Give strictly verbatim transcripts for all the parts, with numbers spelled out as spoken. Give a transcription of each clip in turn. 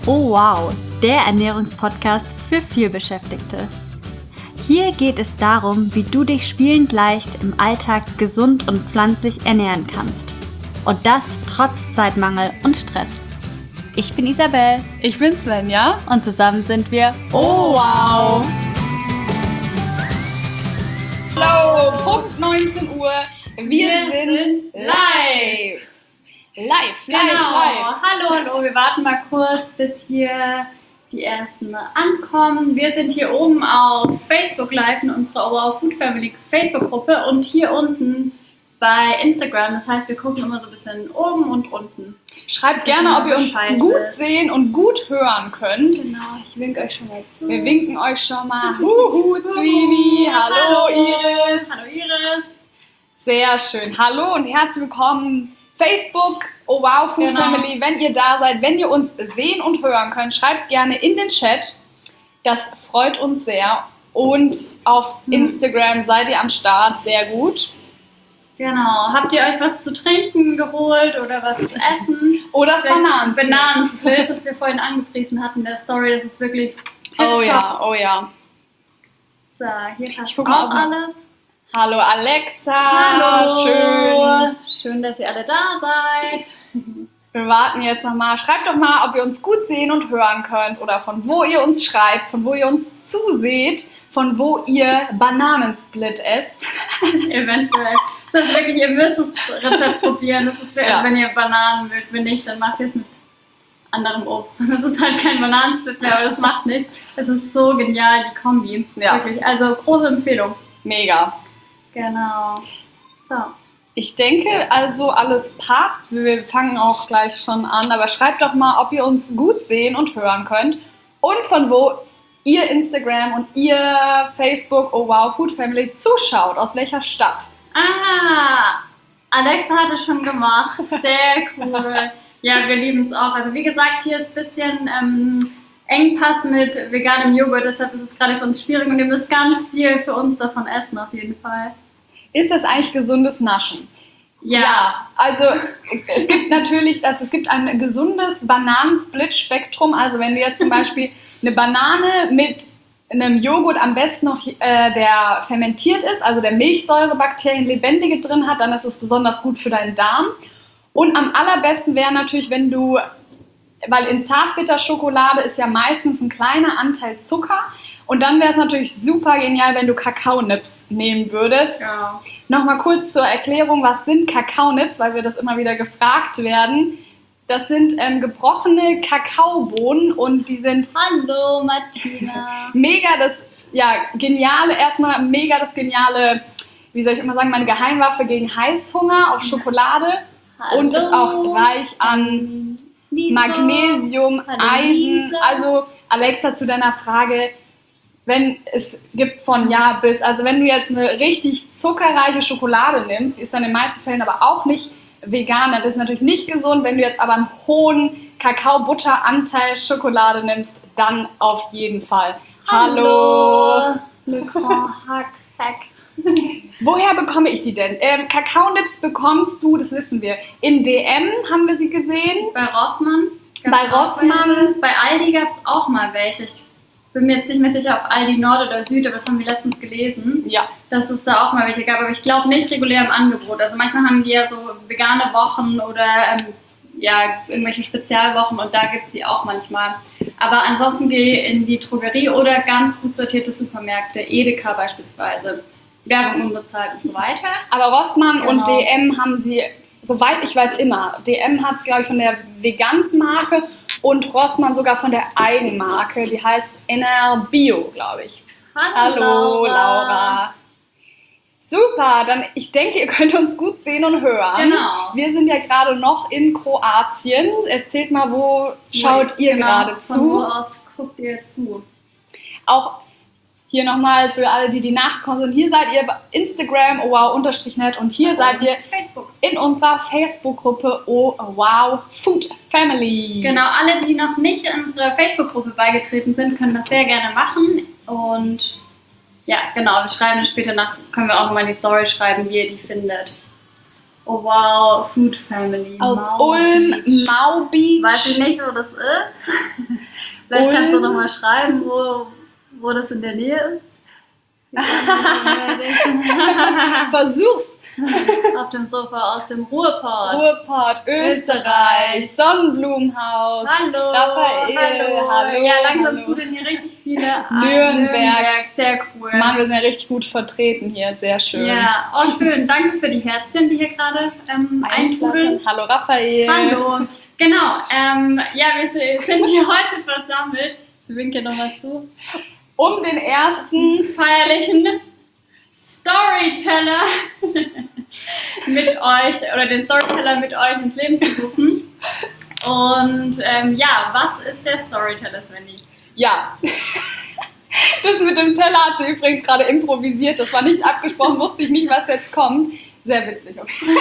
Oh wow, der Ernährungspodcast für Vielbeschäftigte. Hier geht es darum, wie du dich spielend leicht im Alltag gesund und pflanzlich ernähren kannst. Und das trotz Zeitmangel und Stress. Ich bin Isabel. Ich bin Svenja. Und zusammen sind wir Oh wow! Hallo, Punkt neunzehn Uhr. Wir, wir sind, sind live. Live, live, genau. live. Hallo, hallo. Wir warten mal kurz, bis hier die ersten ankommen. Wir sind hier oben auf Facebook Live in unserer Oh Wow Food Family Facebook-Gruppe und hier unten bei Instagram. Das heißt, wir gucken immer so ein bisschen oben und unten. Schreibt gerne, ob ihr uns gut sehen und gut hören könnt. Genau, ich winke euch schon mal zu. Wir winken euch schon mal. Huhu, Zwiebel. Hallo, Iris. Hallo, Iris. Sehr schön. Hallo und herzlich willkommen. Facebook, Oh Wow Food genau. Family, wenn ihr da seid, wenn ihr uns sehen und hören könnt, schreibt gerne in den Chat. Das freut uns sehr. Und auf hm. Instagram seid ihr am Start, sehr gut. Genau. Habt ihr euch was zu trinken geholt oder was zu essen? Oder das Bananensplit. Bananensplit, das wir vorhin angepriesen hatten in der Story. Das ist wirklich tipptopp. Oh ja, oh ja. So, hier passt auch auch alles. Hallo Alexa. Hallo. Schön. Schön, dass ihr alle da seid. Wir warten jetzt nochmal. Schreibt doch mal, ob ihr uns gut sehen und hören könnt oder von wo ihr uns schreibt, von wo ihr uns zuseht, von wo ihr Bananensplit esst. Eventuell. Das ist wirklich, ihr müsst das Rezept probieren. Das ist, ja. Wenn ihr Bananen mögt, wenn nicht, dann macht ihr es mit anderem Obst. Das ist halt kein Bananensplit mehr, aber das macht nichts. Es ist so genial, die Kombi. Ja. Wirklich. Also große Empfehlung. Mega. Genau. So. Ich denke also, alles passt. Wir fangen auch gleich schon an. Aber schreibt doch mal, ob ihr uns gut sehen und hören könnt. Und von wo ihr Instagram und ihr Facebook Oh Wow Food Family zuschaut. Aus welcher Stadt? Ah, Alexa hat es schon gemacht. Sehr cool. Ja, wir lieben es auch. Also wie gesagt, hier ist ein bisschen ähm, Engpass mit veganem Joghurt. Deshalb ist es gerade für uns schwierig. Und ihr müsst ganz viel für uns davon essen, auf jeden Fall. Ist das eigentlich gesundes Naschen? Ja. ja. Also es gibt natürlich, also es gibt ein gesundes Bananensplit-Spektrum. Also wenn du jetzt zum Beispiel eine Banane mit einem Joghurt am besten noch, äh, der fermentiert ist, also der Milchsäurebakterien lebendige drin hat, dann ist es besonders gut für deinen Darm. Und am allerbesten wäre natürlich, wenn du, weil in Zartbitterschokolade ist ja meistens ein kleiner Anteil Zucker. Und dann wäre es natürlich super genial, wenn du Kakaonips nehmen würdest. Ja. Nochmal kurz zur Erklärung, was sind Kakaonips, weil wir das immer wieder gefragt werden. Das sind ähm, gebrochene Kakaobohnen und die sind... Hallo Martina. Mega das, ja, geniale, erstmal mega das geniale, wie soll ich immer sagen, meine Geheimwaffe gegen Heißhunger auf Schokolade. Hallo. Und ist auch reich an Lisa. Magnesium, Hallo, Eisen. Lisa. Also Alexa, zu deiner Frage... Wenn es gibt von Ja bis, also wenn du jetzt eine richtig zuckerreiche Schokolade nimmst, die ist dann in den meisten Fällen aber auch nicht vegan, das ist natürlich nicht gesund. Wenn du jetzt aber einen hohen Kakao-Butter-Anteil Schokolade nimmst, dann auf jeden Fall. Hallo! Hallo. Hack, hack. Woher bekomme ich die denn? Ähm, Kakaonips bekommst du, das wissen wir, in D M haben wir sie gesehen. Bei Rossmann. Bei Rossmann. Bei Aldi gab es auch mal welche. Ich bin mir jetzt nicht mehr sicher, ob Aldi Nord oder Süd, aber das haben wir letztens gelesen, ja. dass es da auch mal welche gab. Aber ich glaube nicht regulär im Angebot. Also manchmal haben die ja so vegane Wochen oder ähm, ja, irgendwelche Spezialwochen und da gibt es sie auch manchmal. Aber ansonsten geh in die Drogerie oder ganz gut sortierte Supermärkte, Edeka beispielsweise. Werbung unbezahlt und so weiter. Aber Rossmann genau. und D M haben sie, soweit ich weiß, immer. D M hat es, glaube ich, von der Vegansmarke und Rossmann sogar von der Eigenmarke. Die heißt Inner Bio, glaube ich. Hallo, Hallo Laura. Laura. Super, dann ich denke, ihr könnt uns gut sehen und hören. Genau. Wir sind ja gerade noch in Kroatien. Erzählt mal, wo schaut ja, ihr genau, gerade zu? Von wo aus guckt ihr zu? Auch hier nochmal für alle, die die nachkommen sind. Hier seid ihr bei Instagram, oh wow, unterstrich net. Und hier oh, seid ihr Facebook. In unserer Facebook-Gruppe Oh Wow Food Family. Genau, alle, die noch nicht in unsere Facebook-Gruppe beigetreten sind, können das sehr gerne machen. Und ja, genau, wir schreiben später nach, können wir auch nochmal in die Story schreiben, wie ihr die findet. Oh wow, Food Family. Aus Ulm, Mau Beach. Weiß ich nicht, wo das ist. Vielleicht kannst du Und- noch mal schreiben, wo, wo das in der Nähe ist. Versuch's! Auf dem Sofa aus dem Ruhrpott. Ruhrpott, Österreich, Österreich. Sonnenblumenhaus, Hallo, Raphael, hallo. hallo, Ja, langsam hallo. trudeln hier richtig viele an. Nürnberg. Sehr cool. Mann, wir sind ja richtig gut vertreten hier, sehr schön. Ja, oh schön. Danke für die Herzchen, die hier gerade ähm, Einflattern. eintrudeln. Hallo Raphael. Hallo. Genau. Ähm, ja, wir sind hier heute versammelt. Ich winke nochmal zu. Um den ersten Feierlichen Storyteller mit euch oder den Storyteller mit euch ins Leben zu rufen. Und ähm, ja, was ist der Storyteller, Svenny? Ja. Das mit dem Teller hat sie übrigens gerade improvisiert. Das war nicht abgesprochen, wusste ich nicht, was jetzt kommt. Sehr witzig. Okay.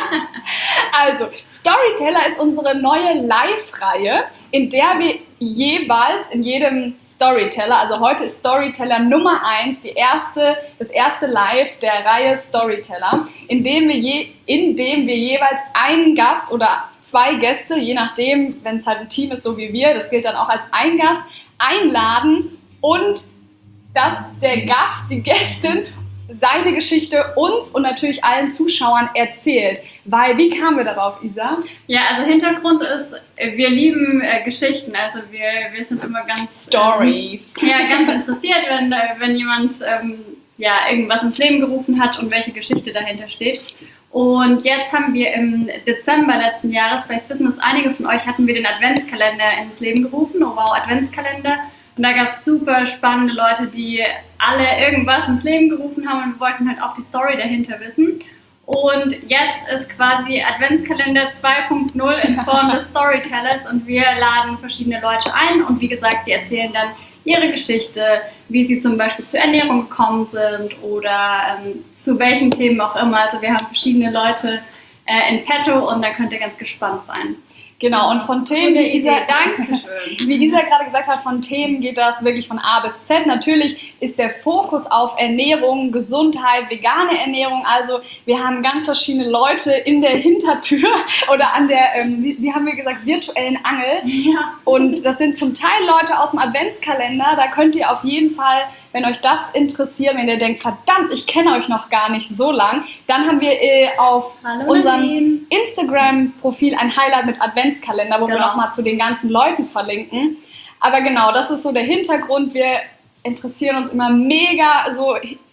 Also, Storyteller ist unsere neue Live-Reihe, in der wir jeweils in jedem Storyteller, also heute ist Storyteller Nummer eins, die erste, das erste Live der Reihe Storyteller, in dem wir, je, in dem wir jeweils einen Gast oder zwei Gäste, je nachdem, wenn es halt ein Team ist, so wie wir, das gilt dann auch als ein Gast, einladen und dass der Gast, die Gästin, seine Geschichte uns und natürlich allen Zuschauern erzählt. Weil, wie kamen wir darauf, Isa? Ja, also Hintergrund ist, wir lieben äh, Geschichten, also wir, wir sind immer ganz... Stories. Ähm, ja, ganz interessiert, wenn, äh, wenn jemand ähm, ja, irgendwas ins Leben gerufen hat und welche Geschichte dahinter steht. Und jetzt haben wir im Dezember letzten Jahres, vielleicht wissen es einige von euch, hatten wir den Adventskalender ins Leben gerufen, oh wow, Adventskalender. Und da gab es super spannende Leute, die alle irgendwas ins Leben gerufen haben und wir wollten halt auch die Story dahinter wissen. Und jetzt ist quasi Adventskalender zwei Punkt null in Form des Storytellers und wir laden verschiedene Leute ein und wie gesagt, die erzählen dann ihre Geschichte, wie sie zum Beispiel zur Ernährung gekommen sind oder ähm, zu welchen Themen auch immer. Also wir haben verschiedene Leute äh, in petto und da könnt ihr ganz gespannt sein. Genau, und von Themen, wie Isa, Dankeschön. wie Isa gerade gesagt hat, von Themen geht das wirklich von A bis Z. Natürlich ist der Fokus auf Ernährung, Gesundheit, vegane Ernährung. Also wir haben ganz verschiedene Leute in der Hintertür oder an der, ähm, wie, wie haben wir gesagt, virtuellen Angel. Ja. Und das sind zum Teil Leute aus dem Adventskalender. Da könnt ihr auf jeden Fall, wenn euch das interessiert, wenn ihr denkt, verdammt, ich kenne euch noch gar nicht so lang, dann haben wir äh, auf Hallo, unserem Nadine. Instagram-Profil ein Highlight mit Adventskalender, wo wir Genau. nochmal zu den ganzen Leuten verlinken. Aber genau, das ist so der Hintergrund. Wir interessieren uns immer mega so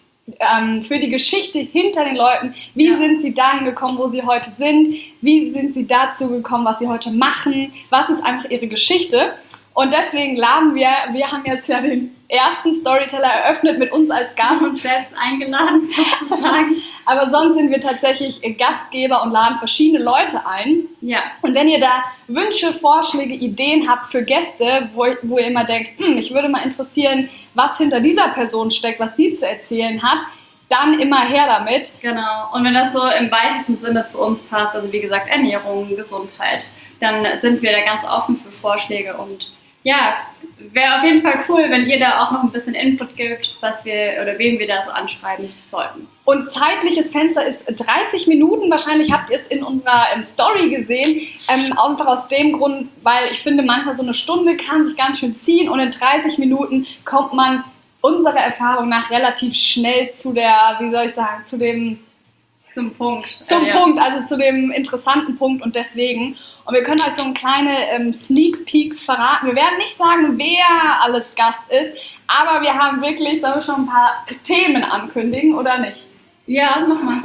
ähm, für die Geschichte hinter den Leuten. Wie Ja. sind sie dahin gekommen, wo sie heute sind? Wie sind sie dazu gekommen, was sie heute machen? Was ist einfach ihre Geschichte? Und deswegen laden wir, wir haben jetzt ja den ersten Storyteller eröffnet mit uns als Wir haben Gast. uns selbst eingeladen sozusagen. Aber sonst sind wir tatsächlich Gastgeber und laden verschiedene Leute ein. Ja. Und wenn ihr da Wünsche, Vorschläge, Ideen habt für Gäste, wo, wo ihr immer denkt, hm, mich würde mal interessieren, was hinter dieser Person steckt, was die zu erzählen hat, dann immer her damit. Genau. Und wenn das so im weitesten Sinne zu uns passt, also wie gesagt Ernährung, Gesundheit, dann sind wir da ganz offen für Vorschläge und ja, wäre auf jeden Fall cool, wenn ihr da auch noch ein bisschen Input gibt, was wir oder wen wir da so anschreiben sollten. Und zeitliches Fenster ist dreißig Minuten. Wahrscheinlich habt ihr es in unserer ähm, Story gesehen. Ähm, einfach aus dem Grund, weil ich finde, manchmal so eine Stunde kann sich ganz schön ziehen und in dreißig Minuten kommt man unserer Erfahrung nach relativ schnell zu der, wie soll ich sagen, zu dem Zum Punkt. Zum Äh, ja. Punkt, also zu dem interessanten Punkt und deswegen. Und wir können euch so ein kleine ähm, Sneak Peeks verraten. Wir werden nicht sagen, wer alles Gast ist, aber wir haben wirklich, sollen wir schon ein paar Themen ankündigen oder nicht? Ja, nochmal.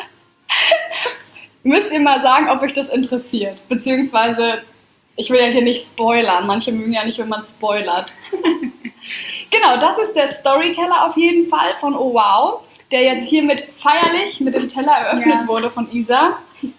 Müsst ihr mal sagen, ob euch das interessiert. Beziehungsweise, ich will ja hier nicht spoilern. Manche mögen ja nicht, wenn man spoilert. Genau, das ist der Storyteller auf jeden Fall von Oh Wow, der jetzt hiermit feierlich mit dem Teller eröffnet Ja. wurde von Isa.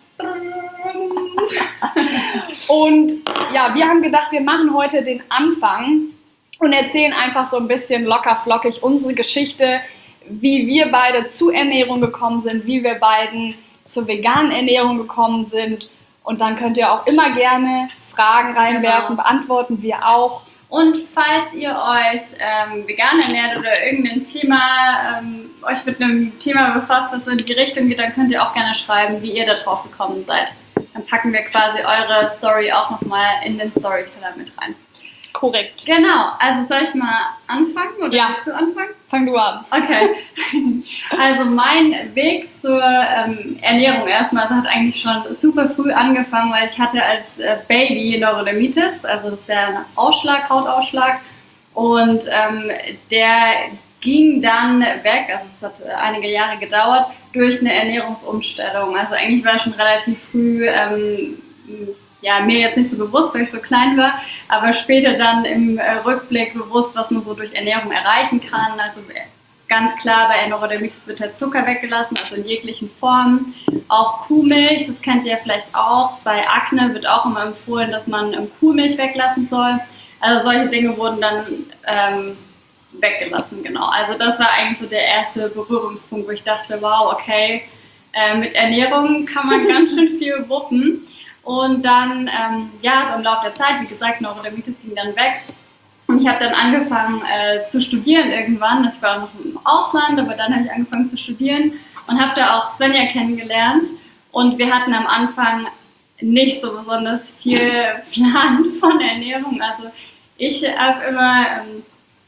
Und ja, wir haben gedacht, wir machen heute den Anfang und erzählen einfach so ein bisschen locker flockig unsere Geschichte, wie wir beide zu Ernährung gekommen sind, wie wir beiden zur veganen Ernährung gekommen sind. Und dann könnt ihr auch immer gerne Fragen reinwerfen, Genau. beantworten wir auch. Und falls ihr euch ähm, vegan ernährt oder irgendein Thema, ähm, euch mit einem Thema befasst, was so in die Richtung geht, dann könnt ihr auch gerne schreiben, wie ihr da drauf gekommen seid. Dann packen wir quasi eure Story auch nochmal in den Storyteller mit rein. korrekt. Genau, also soll ich mal anfangen oder Ja. willst du anfangen? Fang du an. Okay, also mein Weg zur ähm, Ernährung erstmal hat eigentlich schon super früh angefangen, weil ich hatte als äh, Baby Neurodermitis, also das ist ja ein Ausschlag, Hautausschlag, und ähm, der ging dann weg, also es hat äh, einige Jahre gedauert, durch eine Ernährungsumstellung. Also eigentlich war schon relativ früh, ähm, ja, mir jetzt nicht so bewusst, weil ich so klein war, aber später dann im äh, Rückblick bewusst, was man so durch Ernährung erreichen kann. Also ganz klar, bei Neurodermitis wird der Zucker weggelassen, also in jeglichen Formen. Auch Kuhmilch, das kennt ihr vielleicht auch. Bei Akne wird auch immer empfohlen, dass man ähm, Kuhmilch weglassen soll. Also solche Dinge wurden dann ähm, weggelassen, genau. Also das war eigentlich so der erste Berührungspunkt, wo ich dachte, wow, okay, äh, mit Ernährung kann man ganz schön viel wuppen. Und dann, ähm, ja, so im Laufe der Zeit, wie gesagt, Neurodermitis ging dann weg. Und ich habe dann angefangen äh, zu studieren irgendwann. Ich war noch im Ausland, aber dann habe ich angefangen zu studieren und habe da auch Svenja kennengelernt. Und wir hatten am Anfang nicht so besonders viel Plan von Ernährung. Also ich habe immer ähm,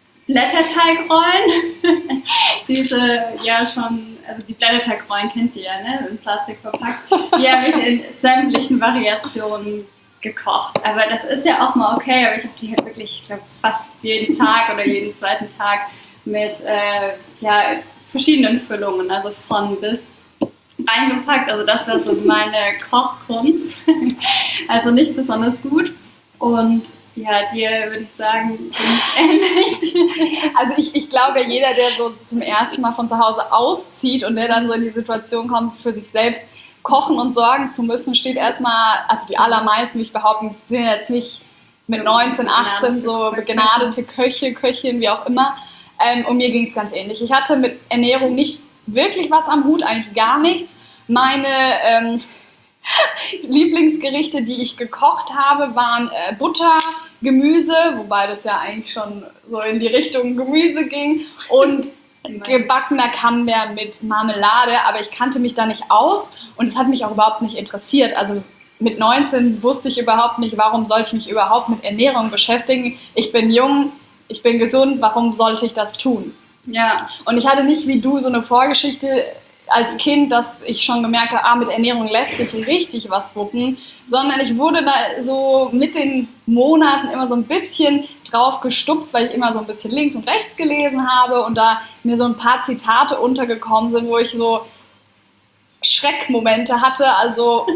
Blätterteigrollen, diese ja schon, also die Blätterteigrollen kennt ihr ja, ne, in Plastik verpackt, die habe ich in sämtlichen Variationen gekocht. Aber das ist ja auch mal okay, aber ich habe die halt wirklich, ich glaube, fast jeden Tag oder jeden zweiten Tag mit äh, ja, verschiedenen Füllungen, also von bis eingepackt. Also das war so meine Kochkunst. Also nicht besonders gut. Und ja, dir würde ich sagen, ähnlich. Also ich, ich glaube, jeder, der so zum ersten Mal von zu Hause auszieht und der dann so in die Situation kommt, für sich selbst kochen und sorgen zu müssen, steht erstmal, also die allermeisten, wie ich behaupten, sind jetzt nicht mit neunzehn, achtzehn so begnadete Köche, Köchin, wie auch immer. Ähm, und mir ging es ganz ähnlich. Ich hatte mit Ernährung nicht wirklich was am Hut, eigentlich gar nichts. Meine ähm, Lieblingsgerichte, die ich gekocht habe, waren äh, Butter, Gemüse, wobei das ja eigentlich schon so in die Richtung Gemüse ging, und gebackener Camembert mit Marmelade, aber ich kannte mich da nicht aus und es hat mich auch überhaupt nicht interessiert. Also mit neunzehn wusste ich überhaupt nicht, warum soll ich mich überhaupt mit Ernährung beschäftigen. Ich bin jung, ich bin gesund, warum sollte ich das tun? Ja. Und ich hatte nicht wie du so eine Vorgeschichte als Kind, dass ich schon gemerkt habe, ah, mit Ernährung lässt sich richtig was wuppen, sondern ich wurde da so mit den Monaten immer so ein bisschen drauf gestupst, weil ich immer so ein bisschen links und rechts gelesen habe und da mir so ein paar Zitate untergekommen sind, wo ich so Schreckmomente hatte, also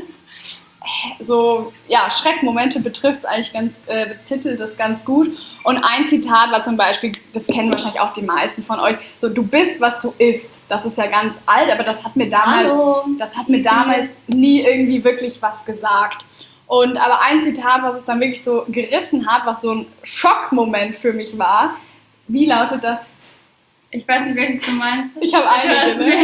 so, ja, Schreckmomente betrifft es eigentlich ganz, äh, betitelt es ganz gut. Und ein Zitat war zum Beispiel, das kennen wahrscheinlich auch die meisten von euch, so, du bist, was du isst. Das ist ja ganz alt, aber das hat mir damals, Hallo. das hat mir damals nie irgendwie wirklich was gesagt. Und aber ein Zitat, was es dann wirklich so gerissen hat, was so ein Schockmoment für mich war, wie lautet das? Ich weiß nicht, welches du meinst. Ich habe einige, ne?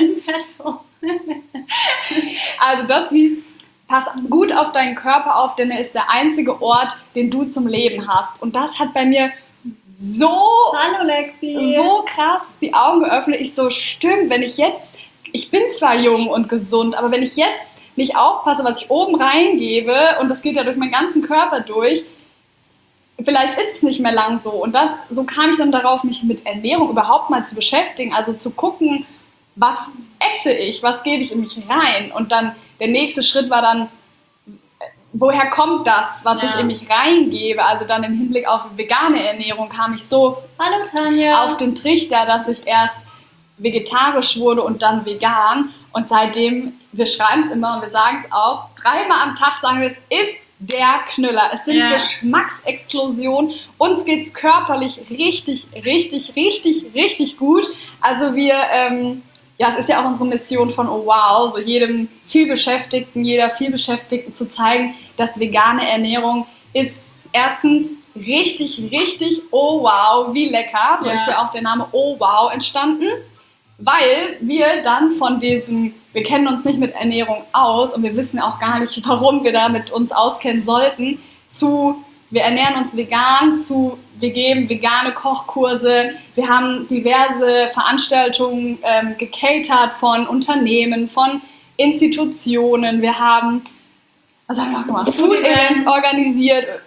Also das hieß, pass gut auf deinen Körper auf, denn er ist der einzige Ort, den du zum Leben hast. Und das hat bei mir so, Hallo Lexi. so krass die Augen geöffnet. Ich so, stimmt, wenn ich jetzt, ich bin zwar jung und gesund, aber wenn ich jetzt nicht aufpasse, was ich oben reingebe, und das geht ja durch meinen ganzen Körper durch, vielleicht ist es nicht mehr lang so. Und das, so kam ich dann darauf, mich mit Ernährung überhaupt mal zu beschäftigen, also zu gucken, was esse ich, was gebe ich in mich rein. Und dann der nächste Schritt war dann, woher kommt das, was ja. ich in mich reingebe? Also dann im Hinblick auf vegane Ernährung kam ich so Hallo, Tanja. auf den Trichter, dass ich erst vegetarisch wurde und dann vegan. Und seitdem, wir schreiben es immer und wir sagen es auch, dreimal am Tag sagen wir, es ist der Knüller. Es sind ja. Geschmacksexplosionen. Uns geht es körperlich richtig, richtig, richtig, richtig gut. Also wir... Ähm, Ja, es ist ja auch unsere Mission von Oh Wow, so jedem vielbeschäftigten, jeder vielbeschäftigten zu zeigen, dass vegane Ernährung ist erstens richtig, richtig Oh Wow, wie lecker. So ja. ist ja auch der Name Oh Wow entstanden, weil wir dann von diesem, wir kennen uns nicht mit Ernährung aus und wir wissen auch gar nicht, warum wir damit uns auskennen sollten, zu wir ernähren uns vegan, zu wir geben vegane Kochkurse, wir haben diverse Veranstaltungen ähm, gecatert von Unternehmen, von Institutionen, wir haben, was haben wir noch gemacht? Food Events organisiert,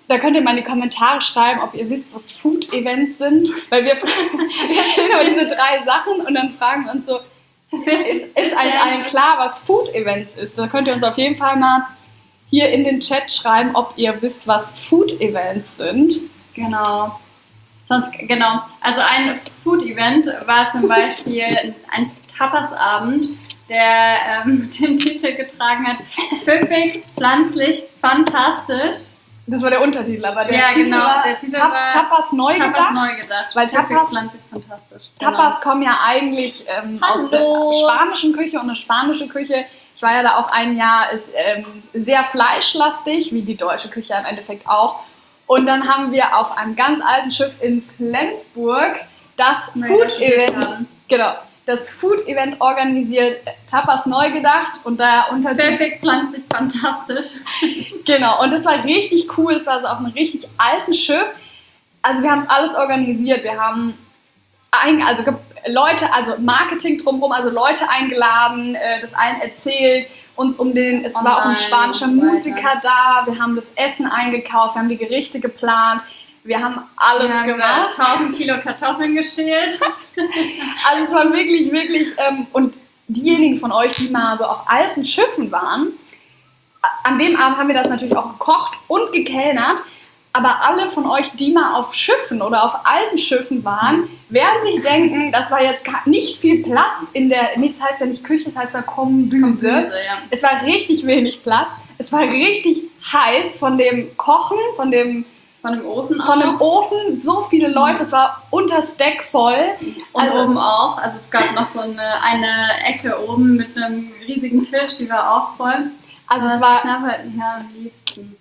Da könnt ihr mal in die Kommentare schreiben, ob ihr wisst, was Food-Events sind. Weil wir, wir erzählen über diese drei Sachen und dann fragen wir uns so, ist, ist eigentlich allen klar, was Food-Events ist? Da könnt ihr uns auf jeden Fall mal hier in den Chat schreiben, ob ihr wisst, was Food-Events sind. Genau. Sonst, genau. Also ein Food-Event war zum Beispiel ein Tapasabend, der ähm, den Titel getragen hat, pfiffig, pflanzlich, fantastisch. Das war der Untertitel, aber der ja, Titel genau, war, der Titel Tap, war Tapas neu Tapas gedacht. neu gedacht. Weil Tapas, pflanzlich, fantastisch. Tapas genau. kommen ja eigentlich ähm, aus der spanischen Küche, und eine spanische Küche, ich war ja da auch ein Jahr, ist ähm, sehr fleischlastig, wie die deutsche Küche im Endeffekt auch. Und dann haben wir auf einem ganz alten Schiff in Flensburg das Food-Event, genau, das Food-Event organisiert, Tapas neu gedacht und da unter perfekt, pflanzlich, fantastisch. Genau, und das war richtig cool, es war so auf einem richtig alten Schiff. Also wir haben es alles organisiert, wir haben ein, also Leute, also Marketing drumherum, also Leute eingeladen, äh, das allen erzählt, uns um den, es Online, war auch ein spanischer Musiker da, wir haben das Essen eingekauft, wir haben die Gerichte geplant, wir haben alles wir haben gemacht. tausend Kilo Kartoffeln geschält. Also es war wirklich, wirklich, ähm, und diejenigen von euch, die mal so auf alten Schiffen waren, an dem Abend haben wir das natürlich auch gekocht und gekellnert, aber alle von euch, die mal auf Schiffen oder auf alten Schiffen waren, werden sich denken, das war jetzt nicht viel Platz in der, nicht, das heißt ja nicht Küche, das heißt ja Kombüse. Kombüse, ja. Es war richtig wenig Platz, es war richtig heiß von dem Kochen, von dem Von dem Ofen auch. Von dem Ofen, so viele Leute, es war unters Deck voll. Und also, oben auch, also es gab noch so eine, eine Ecke oben mit einem riesigen Tisch, die war auch voll. Also es war Knabberten, ja, am liebsten.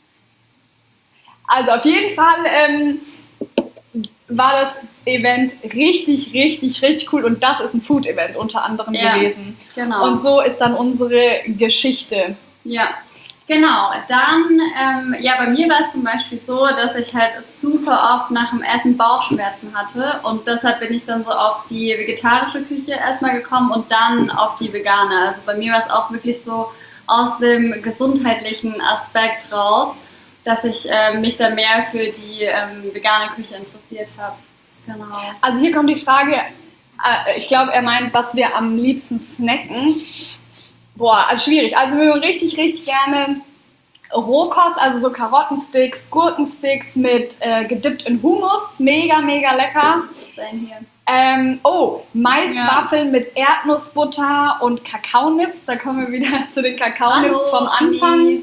Also auf jeden Fall ähm, war das Event richtig, richtig, richtig cool, und das ist ein Food-Event unter anderem ja, gewesen. Genau. Und so ist dann unsere Geschichte. Ja. Genau, dann, ähm, ja, bei mir war es zum Beispiel so, dass ich halt super oft nach dem Essen Bauchschmerzen hatte, und deshalb bin ich dann so auf die vegetarische Küche erstmal gekommen und dann auf die vegane. Also bei mir war es auch wirklich so aus dem gesundheitlichen Aspekt raus, dass ich äh, mich da mehr für die ähm, vegane Küche interessiert habe. Genau. Also hier kommt die Frage, äh, ich glaube, er meint, was wir am liebsten snacken. Boah, also schwierig. Also wir mögen richtig, richtig gerne Rohkost, also so Karottensticks, Gurkensticks mit äh, gedippt in Hummus. Mega, mega lecker. Ähm, oh, Maiswaffeln ja. mit Erdnussbutter und Kakaonips. Da kommen wir wieder zu den Kakaonips Hallo, vom Anfang.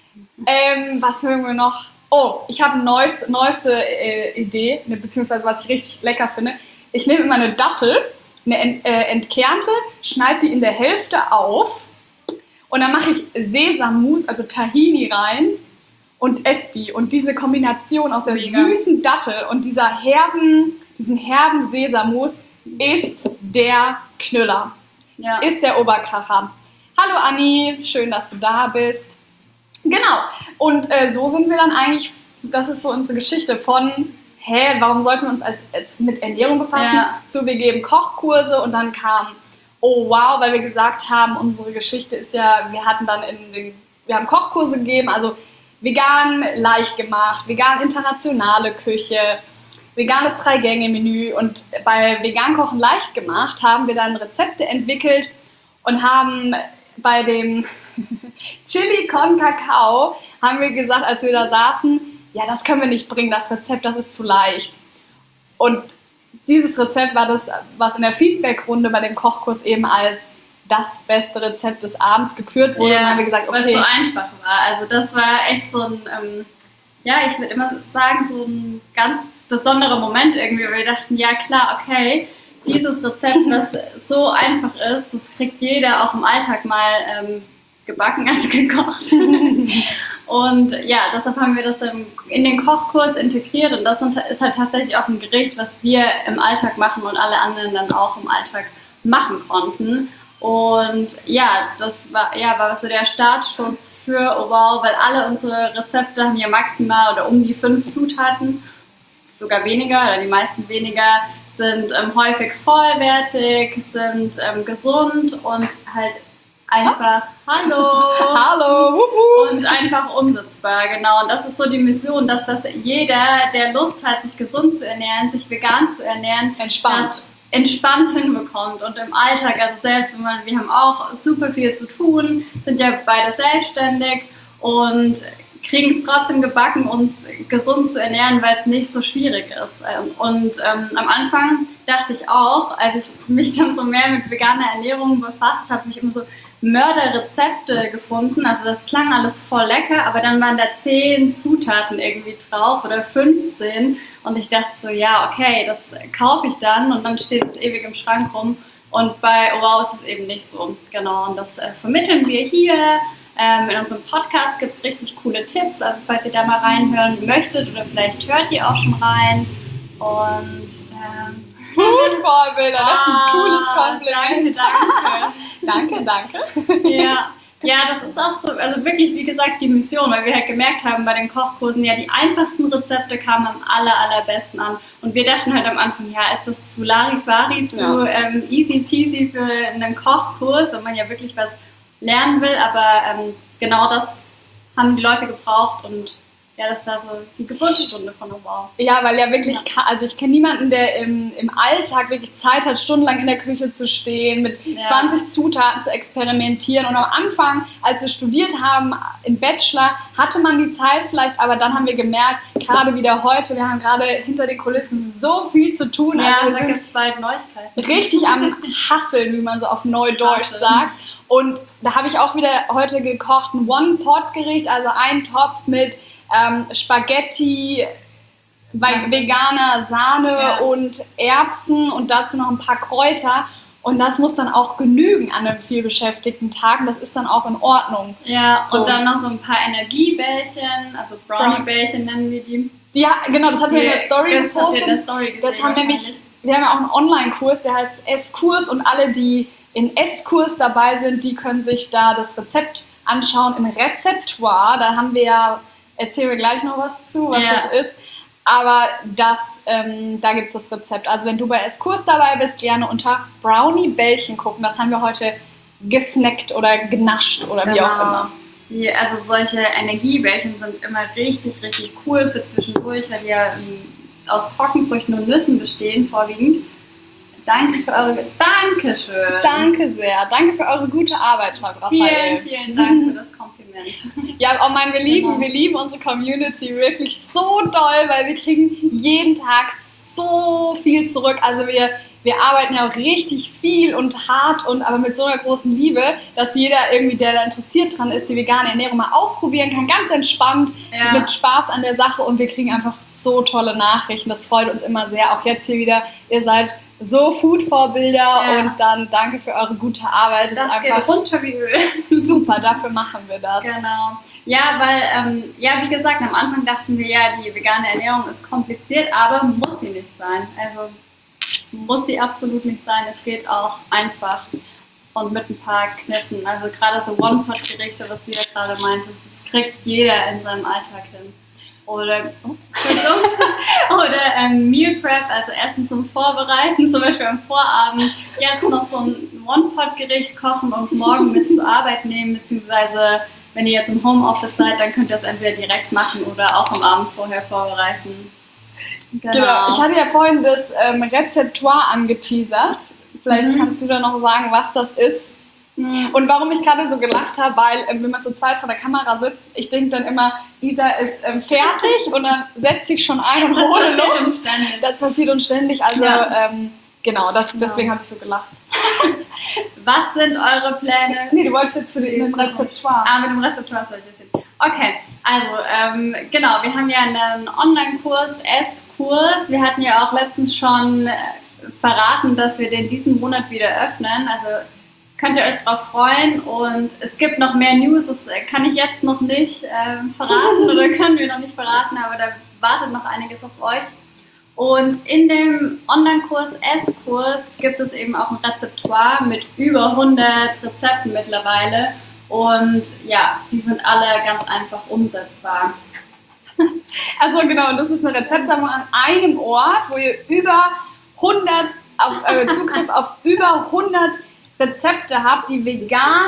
Ähm, was mögen wir noch? Oh, ich habe eine neueste, neueste äh, Idee, ne, beziehungsweise was ich richtig lecker finde. Ich nehme immer eine Dattel, eine ent, äh, entkernte, schneide die in der Hälfte auf. Und dann mache ich Sesammus, also Tahini rein, und esse die. Und diese Kombination aus der Mega. süßen Dattel und dieser herben, diesen herben Sesammus ist der Knüller. Ja. Ist der Oberkracher. Hallo Anni, schön, dass du da bist. Genau. Und äh, so sind wir dann eigentlich, das ist so unsere Geschichte von, hä, warum sollten wir uns als, als mit Ernährung befassen? Ja. Zu, wir geben Kochkurse, und dann kam, oh wow, weil wir gesagt haben, unsere Geschichte ist ja, wir hatten dann in den, wir haben Kochkurse gegeben, also vegan leicht gemacht, vegan internationale Küche, veganes Drei-Gänge-Menü, und bei Vegan Kochen leicht gemacht haben wir dann Rezepte entwickelt und haben bei dem Chili con Kakao haben wir gesagt, als wir da saßen, ja, das können wir nicht bringen, das Rezept, das ist zu leicht. Und dieses Rezept war das, was in der Feedback-Runde bei dem Kochkurs eben als das beste Rezept des Abends gekürt wurde. Ja, und dann haben wir gesagt, okay. Weil es so einfach war. Also das war echt so ein, ähm, ja, ich würde immer sagen, so ein ganz besonderer Moment irgendwie, weil wir dachten, ja klar, okay, dieses Rezept, das so einfach ist, das kriegt jeder auch im Alltag mal ähm, gebacken, also gekocht. Und ja, deshalb haben wir das in den Kochkurs integriert, und das ist halt tatsächlich auch ein Gericht, was wir im Alltag machen und alle anderen dann auch im Alltag machen konnten. Und ja, das war, ja, war so der Startschuss für Oh Wow, weil alle unsere Rezepte haben ja maximal oder um die fünf Zutaten, sogar weniger oder die meisten weniger, sind ähm, häufig vollwertig, sind ähm, gesund und halt einfach Hallo. Hallo. Wuhu. Und einfach umsetzbar, genau. Und das ist so die Mission, dass das jeder, der Lust hat, sich gesund zu ernähren, sich vegan zu ernähren, Entspannt. das entspannt hinbekommt. Und im Alltag, also selbst wenn man, wir haben auch super viel zu tun, sind ja beide selbstständig und kriegen es trotzdem gebacken, uns gesund zu ernähren, weil es nicht so schwierig ist. Und ähm, am Anfang dachte ich auch, als ich mich dann so mehr mit veganer Ernährung befasst habe, habe ich immer so Mörderrezepte gefunden. Also das klang alles voll lecker, aber dann waren da zehn Zutaten irgendwie drauf oder fünfzehn. Und ich dachte so, ja, okay, das kaufe ich dann und dann steht es ewig im Schrank rum. Und bei Wow ist es eben nicht so. Genau, und das äh, vermitteln wir hier. Ähm, in unserem Podcast gibt es richtig coole Tipps, also falls ihr da mal reinhören möchtet oder vielleicht hört ihr auch schon rein. Und ähm, Food-Vorbilder, das ist ein cooles Kompliment. Danke, danke. danke. Ja. Ja, das ist auch so, also wirklich, wie gesagt, die Mission, weil wir halt gemerkt haben bei den Kochkursen, ja, die einfachsten Rezepte kamen am aller, allerbesten an. Und wir dachten halt am Anfang, ja, ist das zu Larifari, zu ja. ähm, easy peasy für einen Kochkurs, wenn man ja wirklich was lernen will, aber ähm, genau das haben die Leute gebraucht und ja, das war so die Geburtsstunde von Wow. Ja, weil ja wirklich, ja. also ich kenne niemanden, der im, im Alltag wirklich Zeit hat, stundenlang in der Küche zu stehen, mit ja. zwanzig Zutaten zu experimentieren. Und am Anfang, als wir studiert haben, im Bachelor, hatte man die Zeit vielleicht, aber dann haben wir gemerkt, gerade wieder heute, wir haben gerade hinter den Kulissen so viel zu tun. Ja, also da gibt es bald Neuigkeiten. Richtig am Hasseln, wie man so auf Neudeutsch sagt. Und da habe ich auch wieder heute gekocht, ein One-Pot-Gericht, also ein Topf mit ähm, Spaghetti, veganer Sahne ja. und Erbsen und dazu noch ein paar Kräuter. Und das muss dann auch genügen an einem vielbeschäftigten Tag. Und das ist dann auch in Ordnung. Ja, so. Und dann noch so ein paar Energiebällchen, also Brownie-Bällchen nennen wir die. Ja, genau, das hatten wir in der Story das gepostet. In der Story gesehen, das haben nämlich, wir haben ja auch einen Online-Kurs, der heißt S-Kurs und alle, die in S-Kurs dabei sind, die können sich da das Rezept anschauen im Rezeptoire. Da haben wir ja, erzählen wir gleich noch was zu, was ja. das ist. Aber das, ähm, da gibt es das Rezept. Also wenn du bei S-Kurs dabei bist, gerne unter Brownie-Bällchen gucken. Das haben wir heute gesnackt oder genascht oder genau. wie auch immer. Die, also solche Energiebällchen sind immer richtig, richtig cool für zwischendurch, weil die ja ähm, aus Trockenfrüchten und Nüssen bestehen, vorwiegend. Danke für eure... Dankeschön. Danke sehr. Danke für eure gute Arbeit, Raphael. Vielen, vielen Dank für das Kompliment. Ja, oh mein, wir lieben, genau. wir lieben unsere Community wirklich so doll, weil wir kriegen jeden Tag so viel zurück. Also wir, wir arbeiten ja auch richtig viel und hart und aber mit so einer großen Liebe, dass jeder irgendwie, der da interessiert dran ist, die vegane Ernährung mal ausprobieren kann, ganz entspannt, ja. mit Spaß an der Sache und wir kriegen einfach so tolle Nachrichten. Das freut uns immer sehr. Auch jetzt hier wieder, ihr seid so Food-Vorbilder ja. und dann danke für eure gute Arbeit. Das, das ist einfach geht runter wie Öl. Super, dafür machen wir das. Genau. Ja, weil, ähm, ja, wie gesagt, am Anfang dachten wir ja, die vegane Ernährung ist kompliziert, aber muss sie nicht sein. Also muss sie absolut nicht sein. Es geht auch einfach und mit ein paar Kniffen. Also gerade so One-Pot-Gerichte, was du ja gerade meintest, das kriegt jeder in seinem Alltag hin. Oder, oh, oder ähm, Meal Prep, also Essen zum Vorbereiten, zum Beispiel am Vorabend, jetzt noch so ein One-Pot-Gericht kochen und morgen mit zur Arbeit nehmen, beziehungsweise wenn ihr jetzt im Homeoffice seid, dann könnt ihr das entweder direkt machen oder auch am Abend vorher vorbereiten. Genau. genau. Ich hatte ja vorhin das ähm, Rezeptoire angeteasert. Vielleicht mhm. kannst du da noch sagen, was das ist. Mhm. Und warum ich gerade so gelacht habe, weil ähm, wenn man zu zweit vor der Kamera sitzt, ich denke dann immer, Isa ist ähm, fertig und dann setze ich schon ein und hole Luft. Das passiert uns ständig. Also ja. ähm, genau, das, genau, deswegen habe ich so gelacht. Was sind eure Pläne? Nee, du wolltest jetzt für den Rezeptoire. Ah, mit dem Rezeptoire soll ich jetzt hin. Okay, also ähm, genau, wir haben ja einen Online-Kurs, S-Kurs. Wir hatten ja auch letztens schon äh, verraten, dass wir den diesen Monat wieder öffnen. Also könnt ihr euch drauf freuen und es gibt noch mehr News, das kann ich jetzt noch nicht äh, verraten oder können wir noch nicht verraten, aber da wartet noch einiges auf euch. Und in dem Online-Kurs S-Kurs gibt es eben auch ein Rezeptoire mit über hundert Rezepten mittlerweile und ja, die sind alle ganz einfach umsetzbar. Also genau, das ist eine Rezeptsammlung an einem Ort, wo ihr über hundert, auf, äh, Zugriff auf über hundert Rezepte habt, die vegan,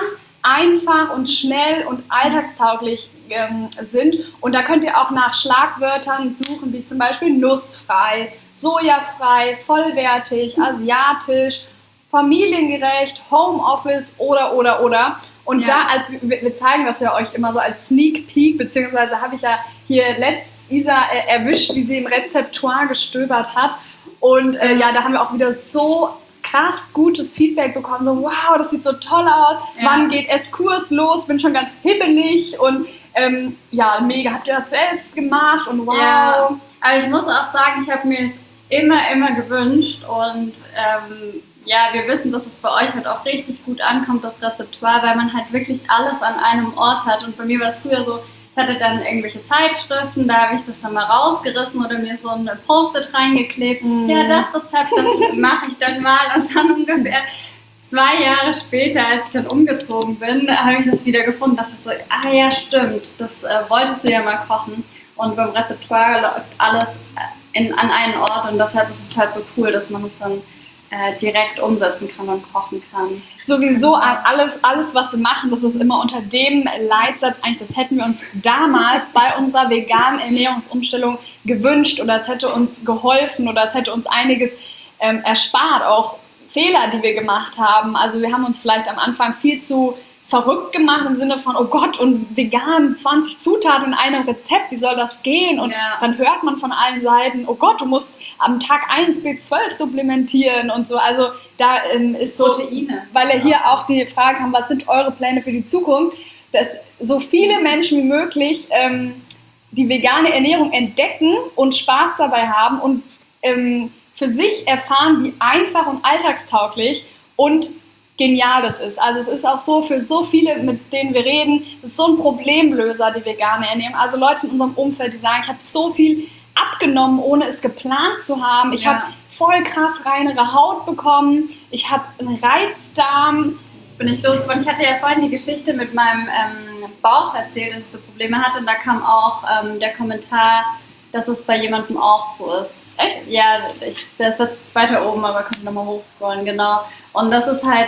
einfach und schnell und alltagstauglich ähm, sind. Und da könnt ihr auch nach Schlagwörtern suchen, wie zum Beispiel nussfrei, sojafrei, vollwertig, asiatisch, familiengerecht, Homeoffice oder, oder, oder. Und ja. da, als wir zeigen das ja euch immer so als Sneak Peek, beziehungsweise habe ich ja hier letzt Isa äh, erwischt, wie sie im Rezeptoire gestöbert hat. Und äh, ja, da haben wir auch wieder so krass gutes Feedback bekommen. So, wow, das sieht so toll aus. Ja. Wann geht Esskurs los? Bin schon ganz hibbelig. Und ähm, ja, mega, habt ihr das selbst gemacht? Und wow. Ja. Aber ich muss auch sagen, ich habe mir es immer, immer gewünscht. Und ähm, ja, wir wissen, dass es bei euch halt auch richtig gut ankommt, das Rezeptoire, weil man halt wirklich alles an einem Ort hat. Und bei mir war es früher so, ich hatte dann irgendwelche Zeitschriften, da habe ich das dann mal rausgerissen oder mir so ein Post-it reingeklebt. Mm. Ja, das Rezept, das mache ich dann mal. Und dann ungefähr zwei Jahre später, als ich dann umgezogen bin, habe ich das wieder gefunden. Dachte so, ah ja, stimmt, das äh, wolltest du ja mal kochen. Und beim Rezeptoire läuft alles in, an einen Ort und deshalb ist es halt so cool, dass man es dann äh, direkt umsetzen kann und kochen kann. Sowieso alles, alles, was wir machen, das ist immer unter dem Leitsatz, eigentlich, das hätten wir uns damals bei unserer veganen Ernährungsumstellung gewünscht oder es hätte uns geholfen oder es hätte uns einiges ähm, erspart, auch Fehler, die wir gemacht haben. Also wir haben uns vielleicht am Anfang viel zu verrückt gemacht im Sinne von, oh Gott, und vegan, zwanzig Zutaten in einem Rezept, wie soll das gehen? Und ja. dann hört man von allen Seiten, oh Gott, du musst am Tag eins B zwölf supplementieren und so. Also da ähm, ist so, Proteine. Weil er hier auch die Frage haben, was sind eure Pläne für die Zukunft, dass so viele Menschen wie möglich ähm, die vegane Ernährung entdecken und Spaß dabei haben und ähm, für sich erfahren, wie einfach und alltagstauglich und genial das ist. Also es ist auch so für so viele, mit denen wir reden, es ist so ein Problemlöser, die vegane Ernährung. Also Leute in unserem Umfeld, die sagen, ich habe so viel abgenommen, ohne es geplant zu haben. Ich ja. habe voll krass reinere Haut bekommen. Ich habe einen Reizdarm. Bin ich losgeworden. Ich hatte ja vorhin die Geschichte mit meinem ähm, Bauch erzählt, dass ich so Probleme hatte. Und da kam auch ähm, der Kommentar, dass es bei jemandem auch so ist. Echt? Ja, ich, das wird weiter oben, aber könnt ihr nochmal hochscrollen, genau. Und das ist halt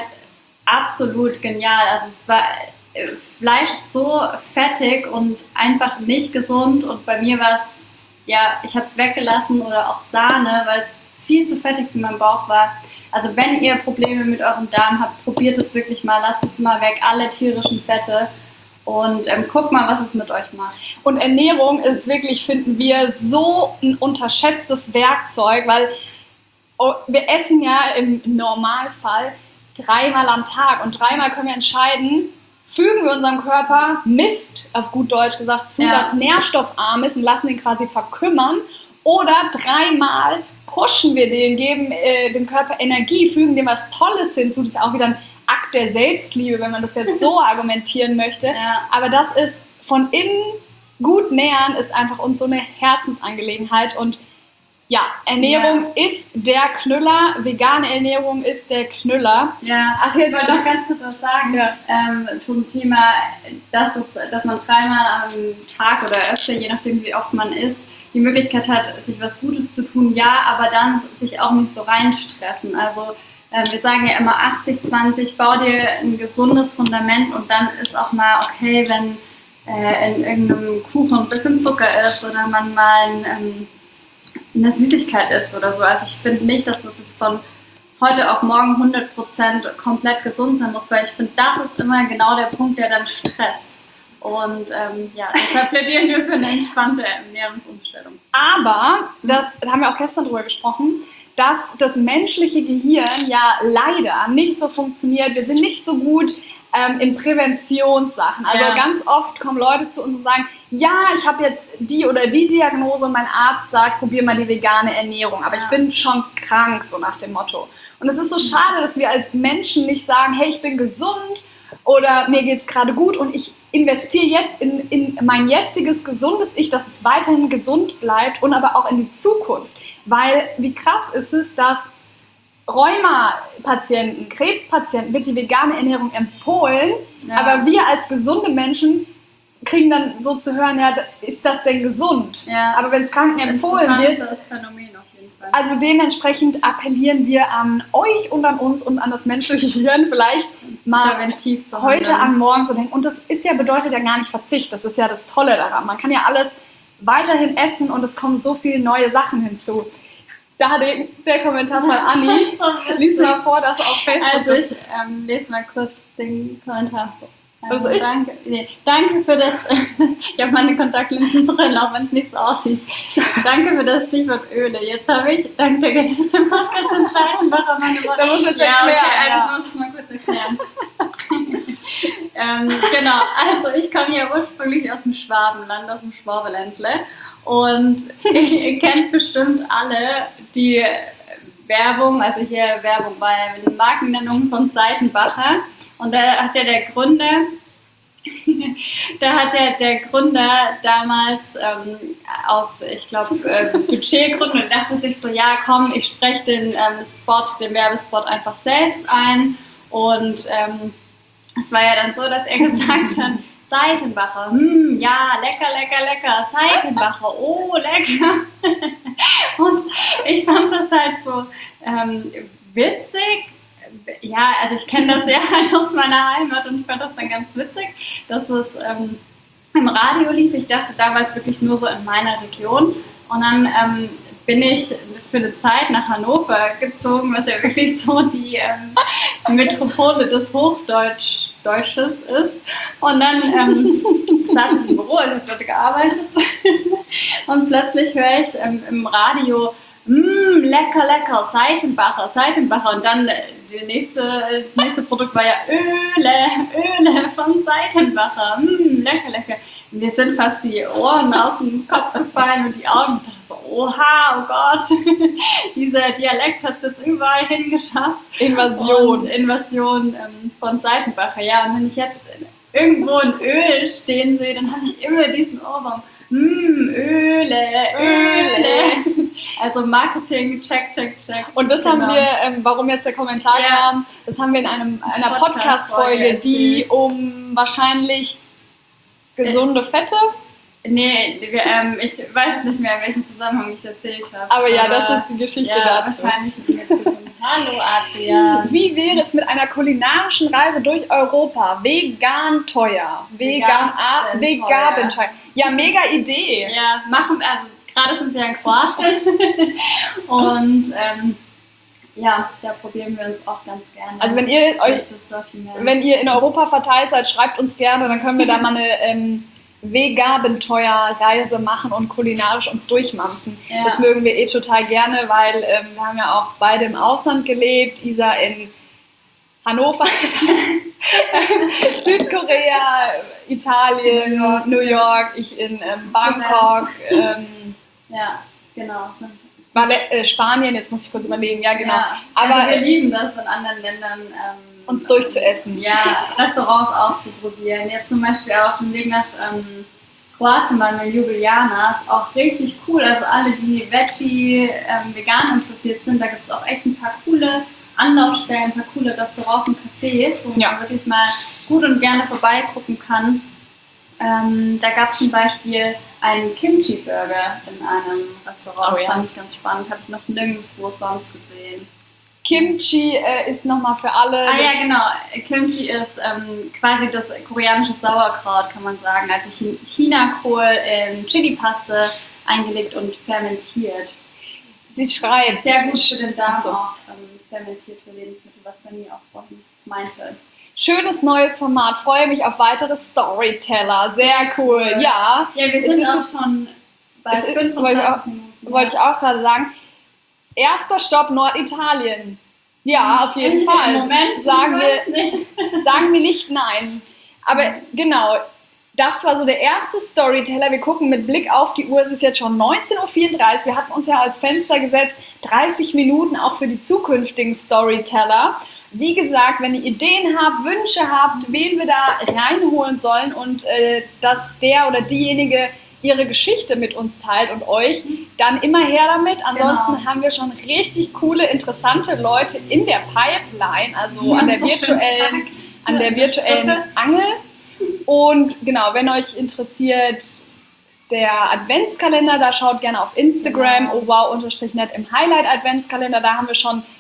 absolut genial. Also es war, Fleisch ist so fettig und einfach nicht gesund und bei mir war es, ja, ich habe es weggelassen oder auch Sahne, weil es viel zu fettig für meinen Bauch war. Also wenn ihr Probleme mit eurem Darm habt, probiert es wirklich mal, lasst es mal weg, alle tierischen Fette. Und ähm, guck mal, was es mit euch macht. Und Ernährung ist wirklich, finden wir, so ein unterschätztes Werkzeug, weil oh, wir essen ja im Normalfall dreimal am Tag und dreimal können wir entscheiden, fügen wir unserem Körper Mist, auf gut Deutsch gesagt, zu, ja. was nährstoffarm ist und lassen den quasi verkümmern oder dreimal pushen wir den, geben äh, dem Körper Energie, fügen dem was Tolles hinzu, das ist auch wieder ein Akt der Selbstliebe, wenn man das jetzt so argumentieren möchte. Ja. Aber das ist von innen gut nähern, ist einfach uns so eine Herzensangelegenheit. Und ja, Ernährung ja. ist der Knüller, vegane Ernährung ist der Knüller. Ja, ach, jetzt wollte ich noch ganz kurz was sagen ja. ähm, zum Thema, dass, es, dass man dreimal am Tag oder öfter, je nachdem wie oft man isst, die Möglichkeit hat, sich was Gutes zu tun, ja, aber dann sich auch nicht so reinstressen. Also wir sagen ja immer achtzig zwanzig, bau dir ein gesundes Fundament und dann ist auch mal okay, wenn äh, in irgendeinem Kuchen ein bisschen Zucker ist oder man mal ein, ähm, eine Süßigkeit isst oder so. Also ich finde nicht, dass das jetzt von heute auf morgen hundert Prozent komplett gesund sein muss, weil ich finde, das ist immer genau der Punkt, der dann stresst. Und ähm, ja, deshalb plädieren wir für eine entspannte Ernährungsumstellung. Aber, das da haben wir auch gestern drüber gesprochen, dass das menschliche Gehirn ja leider nicht so funktioniert. Wir sind nicht so gut ähm, in Präventionssachen. Also ja. ganz oft kommen Leute zu uns und sagen, ja, ich habe jetzt die oder die Diagnose und mein Arzt sagt, probier mal die vegane Ernährung. Aber ja. ich bin schon krank, so nach dem Motto. Und es ist so schade, dass wir als Menschen nicht sagen, hey, ich bin gesund oder mir geht's gerade gut und ich investiere jetzt in, in mein jetziges gesundes Ich, dass es weiterhin gesund bleibt und aber auch in die Zukunft. Weil, wie krass ist es, dass Rheuma-Patienten, Krebspatienten wird die vegane Ernährung empfohlen, ja. aber wir als gesunde Menschen kriegen dann so zu hören, ja, ist das denn gesund? Ja. Aber wenn es Kranken empfohlen wird, das Phänomen auf jeden Fall. Also dementsprechend appellieren wir an euch und an uns und an das menschliche Gehirn vielleicht, mal präventiv zu heute handeln. an morgen zu denken. Und das ist ja, bedeutet ja gar nicht Verzicht. Das ist ja das Tolle daran. Man kann ja alles weiterhin essen und es kommen so viele neue Sachen hinzu. Da der, der Kommentar von Anni, lies mal vor, dass auf Facebook... Also ich ähm, lese mal kurz den Kommentar vor. Also ich? danke, nee, danke für das, ich habe meine Kontaktlinsen drin, auch wenn es nicht so aussieht. Danke für das Stichwort Öle. Jetzt habe ich, dank der Geschichte Podcast und Seitenbacher meine Worte. Da muss jetzt ja, erklären. Okay, also Ja. ich muss es mal kurz erklären. ähm, genau, also ich komme ja ursprünglich aus dem Schwabenland, aus dem Schwabeländle. Und ihr kennt bestimmt alle die Werbung, also hier Werbung bei Markennennung von Seitenbacher. Und da hat ja der Gründer, da hat ja der Gründer damals ähm, aus, ich glaube, äh, Budgetgründen und dachte sich so, ja komm, ich spreche den ähm, Spot, den Werbespot einfach selbst ein. Und ähm, es war ja dann so, dass er gesagt hat, Seitenbacher, hm, ja, lecker, lecker, lecker, Seitenbacher, oh, lecker. Und ich fand das halt so ähm, witzig. Ja, also ich kenne das ja aus meiner Heimat und ich fand das dann ganz witzig, dass es ähm, im Radio lief. Ich dachte damals wirklich nur so in meiner Region. Und dann ähm, bin ich für eine Zeit nach Hannover gezogen, was ja wirklich so die ähm, Metropole des Hochdeutsch Deutsches ist. Und dann ähm, saß ich im Büro, also ich habe dort gearbeitet. Und plötzlich höre ich ähm, im Radio, mmm, lecker, lecker, Seitenbacher, Seitenbacher. Und dann äh, das nächste, nächste Produkt war ja Öle, Öle von Seitenbacher. Mmm, lecker, lecker. Und mir sind fast die Ohren aus dem Kopf gefallen und die Augen. Ich dachte so, oha, oh Gott, dieser Dialekt hat es jetzt überall hingeschafft. Invasion. Und Invasion ähm, von Seitenbacher, ja. Und wenn ich jetzt irgendwo ein Öl stehen sehe, dann habe ich immer diesen Ohrwurm. Mmm, Öle, Öle. Also Marketing, check, check, check. Und das genau. haben wir, ähm, warum jetzt der Kommentar Ja. kam, das haben wir in einem, einer Podcast-Folge, Podcast-Folge die erzählt. um wahrscheinlich gesunde Fette, Nee, wir, ähm, ich weiß nicht mehr, in welchem Zusammenhang ich es erzählt habe. aber ja, das ist die Geschichte ja, dazu. wahrscheinlich mit gesund. Hallo Adrian. Wie wäre es mit einer kulinarischen Reise durch Europa? Vegan teuer. Vegan, Vegan ah, sind vegan teuer. teuer. Ja, mega Idee. Ja, machen wir, also gerade sind wir in Kroatien und ähm, ja, da probieren wir uns auch ganz gerne. Also wenn ihr euch, das Sushi, ja. wenn ihr in Europa verteilt seid, schreibt uns gerne, dann können wir da mal eine ähm, Vegan-Teuer-Reise machen und kulinarisch uns durchmampfen. Ja. Das mögen wir eh total gerne, weil ähm, wir haben ja auch beide im Ausland gelebt. Isa in Hannover, Südkorea, Italien, New York. New York, ich in ähm, Bangkok, ähm, Ja, genau. Bale- äh, Spanien, jetzt muss ich kurz überlegen, ja genau. Ja, Aber also wir äh, lieben das in anderen Ländern. Ähm, uns durchzuessen. Ja, Restaurants auszuprobieren. Jetzt zum Beispiel auf dem Weg nach ähm, Kroatien waren wir in Ljubljana, ist auch richtig cool. Also alle, die Veggie, ähm, vegan interessiert sind, da gibt es auch echt ein paar coole Anlaufstellen, ein paar coole Restaurants und Cafés, wo Ja. man wirklich mal gut und gerne vorbeigucken kann. Ähm, da gab es zum Beispiel einen Kimchi-Burger in einem Restaurant. Oh, das ja. fand ich ganz spannend, habe ich noch nirgendwo sonst gesehen. Kimchi äh, ist nochmal für alle. Ah ja, das- genau. Kimchi ist ähm, quasi das koreanische Sauerkraut, kann man sagen. Also Chi- Chinakohl in Chili-Paste eingelegt und fermentiert. Sie schreibt. Sehr gut für den Darm Ach so. auch, ähm, fermentierte Lebensmittel, was Fanny auch vorhin meinte. Schönes neues Format. Freue mich auf weitere Storyteller. Sehr cool. Cool. Ja. Ja, wir Es sind ist- auch schon bei es ist- fünfundzwanzig wollte ich auch- Minuten. Wollte ich auch gerade sagen. Erster Stopp Norditalien. Ja, auf jeden Im Fall. Moment sagen ich weiß wir, nicht. sagen wir nicht nein. Aber genau, das war so der erste Storyteller. Wir gucken mit Blick auf die Uhr. Es ist jetzt schon neunzehn Uhr vierunddreißig. Wir hatten uns ja als Fenster gesetzt, dreißig Minuten auch für die zukünftigen Storyteller. Wie gesagt, wenn ihr Ideen habt, Wünsche habt, wen wir da reinholen sollen und äh, dass der oder diejenige ihre Geschichte mit uns teilt und euch, dann immer her damit. Ansonsten Genau. haben wir schon richtig coole, interessante Leute in der Pipeline, also Wie an man der so schön virtuellen, sagt. an der virtuellen Stunde. Angel. Und genau, wenn euch interessiert der Adventskalender, da schaut gerne auf Instagram, Genau. owow-net im Highlight-Adventskalender, da haben wir schon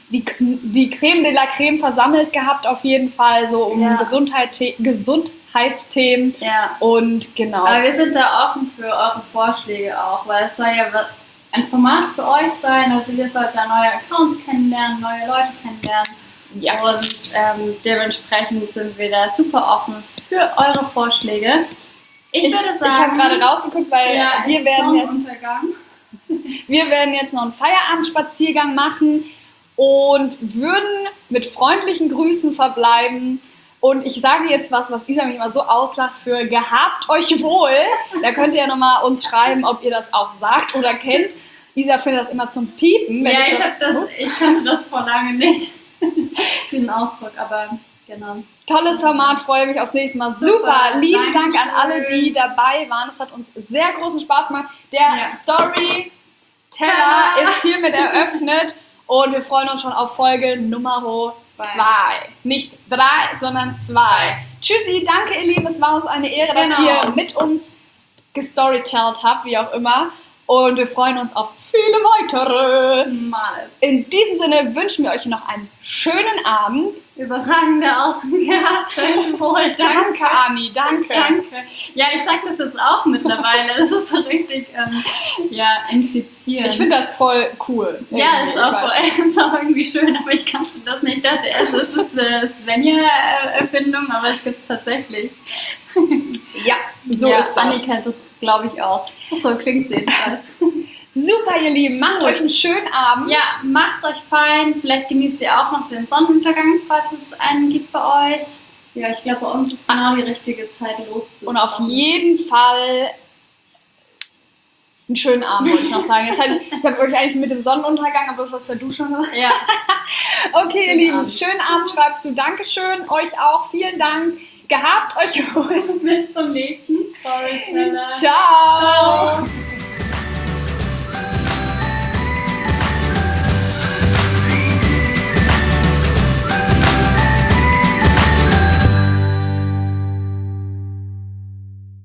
die, die Creme de la Creme versammelt gehabt, auf jeden Fall, so um Ja. Gesundheit, Gesundheitsthemen. Ja. Und genau. Aber wir sind da offen für eure Vorschläge auch, weil es soll ja ein Format für euch sein, also ihr sollt da neue Accounts kennenlernen, neue Leute kennenlernen. Ja. Und ähm, dementsprechend sind wir da super offen für eure Vorschläge. Ich, Ich, würde sagen, ich habe gerade rausgeguckt, weil ja, wir, werden jetzt, Sonnenuntergang. wir werden jetzt noch einen Feierabendspaziergang machen und würden mit freundlichen Grüßen verbleiben. Und ich sage jetzt was, was Isa mich immer so auslacht für gehabt euch wohl. Da könnt ihr ja nochmal uns schreiben, ob ihr das auch sagt oder kennt. Isa findet das immer zum Piepen. Wenn Ja, ich ich, das, hab das, ich kannte das vor lange nicht, diesen Ausdruck, aber genau. Tolles Format, freue mich aufs nächste Mal. Super, Super, lieben Dank an Dankeschön. alle, die dabei waren. Es hat uns sehr großen Spaß gemacht. Der Ja. Storyteller Tada. ist hiermit eröffnet und wir freuen uns schon auf Folge Nummer Zwei. zwei. Nicht drei, sondern zwei. Tschüssi, danke ihr Lieben, es war uns eine Ehre, dass Genau. ihr mit uns gestorytellt habt, wie auch immer. Und wir freuen uns auf viele weitere. Mal. In diesem Sinne wünschen wir euch noch einen schönen Abend. Überragende Ausdruck gehabt. Wohl, Danke, Ami, danke. Danke. Ja, ich sag das jetzt auch mittlerweile. Es ist so richtig ähm, ja, infizierend. Ich finde das voll cool. ja, Irgendwie, ist auch, ich weiß nicht. voll, ist auch irgendwie schön, aber ich kannte das nicht. Ich dachte erst, es ist eine Svenja-Erfindung, aber es gibt es tatsächlich. Ja, so ja, ist das. Anni kennt das, glaube ich, auch. So klingt es jedenfalls. Super, ihr Lieben, macht euch einen schönen Abend. Ja, macht's euch fein. Vielleicht genießt ihr auch noch den Sonnenuntergang, falls es einen gibt bei euch. Ja, ich glaube, bei uns ist genau die richtige Zeit loszuziehen. Und auf jeden Fall einen schönen Abend, wollte ich noch sagen. Jetzt, halt, jetzt habe ich euch eigentlich mit dem Sonnenuntergang, aber das hast ja du schon gesagt. Ja. Okay, ihr Schönen Lieben, Abend. schönen Abend schreibst du. Dankeschön, euch auch. Vielen Dank. Gehabt euch wohl. Bis zum nächsten Storyteller. Ciao. Ciao.